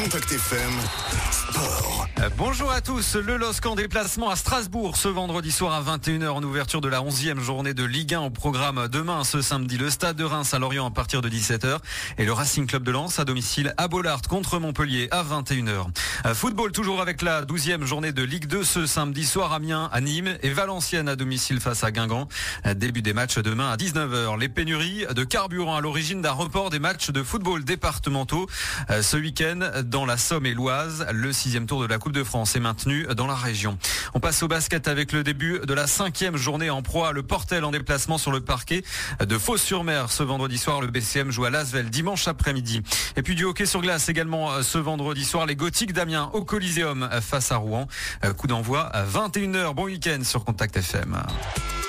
Contact FM Sport. Bonjour à tous, le LOSC en déplacement à Strasbourg ce vendredi soir à 21h en ouverture de la 11e journée de Ligue 1 au programme demain ce samedi. Le Stade de Reims à Lorient à partir de 17h et le Racing Club de Lens à domicile à Bollaert contre Montpellier à 21h. Football toujours avec la 12e journée de Ligue 2 ce samedi soir, Amiens à Nîmes et Valenciennes à domicile face à Guingamp. Début des matchs demain à 19h. Les pénuries de carburant à l'origine d'un report des matchs de football départementaux ce week-end dans la Somme et l'Oise. Le 6e tour de la Coupe de France est maintenu dans la région. On passe au basket avec le début de la 5e journée en proie. Le Portel en déplacement sur le parquet de Fos-sur-Mer ce vendredi soir. Le BCM joue à Lasvel dimanche après-midi. Et puis du hockey sur glace également ce vendredi soir. Les Gothiques d'Amiens au Coliseum face à Rouen. Coup d'envoi à 21h. Bon week-end sur Contact FM.